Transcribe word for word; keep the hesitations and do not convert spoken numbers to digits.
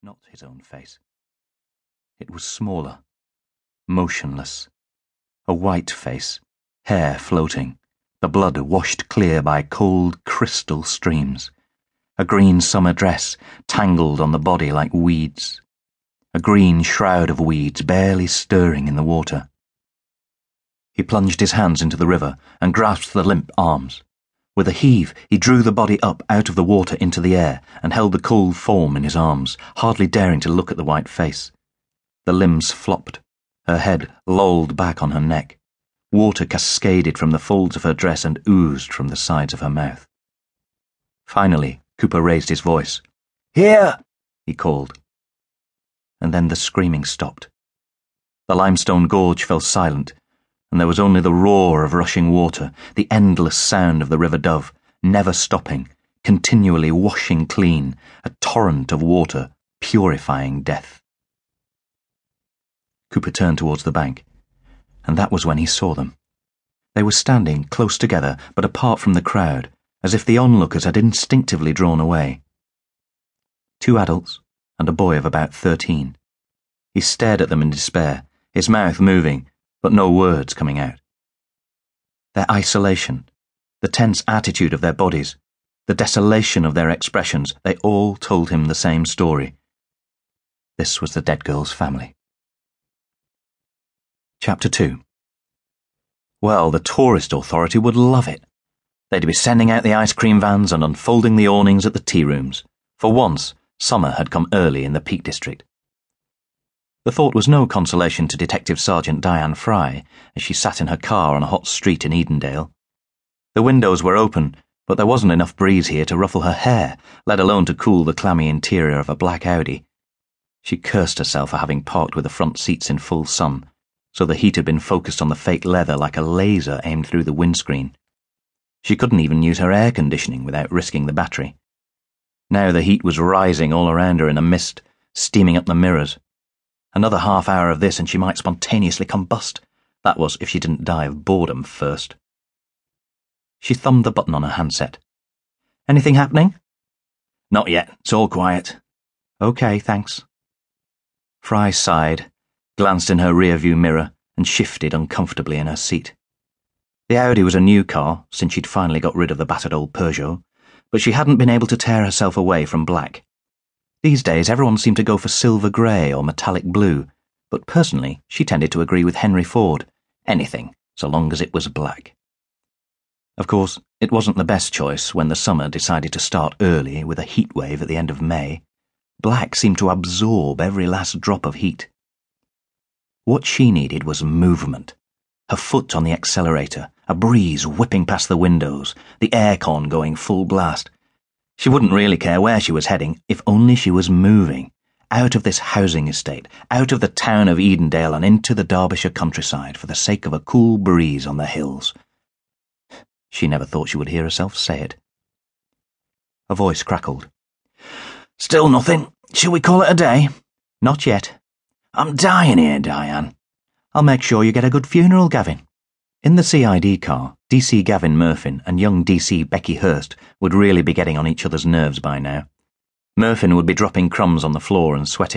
not his own face. It was smaller, motionless, a white face, hair floating, the blood washed clear by cold crystal streams, a green summer dress tangled on the body like weeds, a green shroud of weeds barely stirring in the water. He plunged his hands into the river and grasped the limp arms. With a heave, he drew the body up out of the water into the air and held the cold form in his arms, hardly daring to look at the white face. The limbs flopped, her head lolled back on her neck. Water cascaded from the folds of her dress and oozed from the sides of her mouth. Finally, Cooper raised his voice. "Here!" he called. And then the screaming stopped. The limestone gorge fell silent, and there was only the roar of rushing water, the endless sound of the River Dove, never stopping, continually washing clean, a torrent of water, purifying death. Cooper turned towards the bank, and that was when he saw them. They were standing close together, but apart from the crowd, as if the onlookers had instinctively drawn away. Two adults and a boy of about thirteen. He stared at them in despair, his mouth moving, but no words coming out. Their isolation, the tense attitude of their bodies, the desolation of their expressions, they all told him the same story. This was the dead girl's family. Chapter two. Well, the tourist authority would love it. They'd be sending out the ice cream vans and unfolding the awnings at the tea rooms. For once, summer had come early in the Peak District. The thought was no consolation to Detective Sergeant Diane Fry as she sat in her car on a hot street in Edendale. The windows were open, but there wasn't enough breeze here to ruffle her hair, let alone to cool the clammy interior of a black Audi. She cursed herself for having parked with the front seats in full sun, so the heat had been focused on the fake leather like a laser aimed through the windscreen. She couldn't even use her air conditioning without risking the battery. Now the heat was rising all around her in a mist, steaming up the mirrors. Another half hour of this and she might spontaneously combust. That was if she didn't die of boredom first. She thumbed the button on her handset. "Anything happening?" "Not yet. It's all quiet." "Okay, thanks." Fry sighed, glanced in her rear-view mirror, and shifted uncomfortably in her seat. The Audi was a new car, since she'd finally got rid of the battered old Peugeot, but she hadn't been able to tear herself away from black. These days everyone seemed to go for silver grey or metallic blue, but personally she tended to agree with Henry Ford. Anything, so long as it was black. Of course, it wasn't the best choice when the summer decided to start early with a heat wave at the end of May. Black seemed to absorb every last drop of heat. What she needed was movement. Her foot on the accelerator, a breeze whipping past the windows, the aircon going full blast. She wouldn't really care where she was heading, if only she was moving, out of this housing estate, out of the town of Edendale and into the Derbyshire countryside for the sake of a cool breeze on the hills. She never thought she would hear herself say it. A voice crackled. "Still nothing. Shall we call it a day?" "Not yet." "I'm dying here, Diane." "I'll make sure you get a good funeral, Gavin." In the C I D car, D C Gavin Murphin and young D C Becky Hurst would really be getting on each other's nerves by now. Murphin would be dropping crumbs on the floor and sweating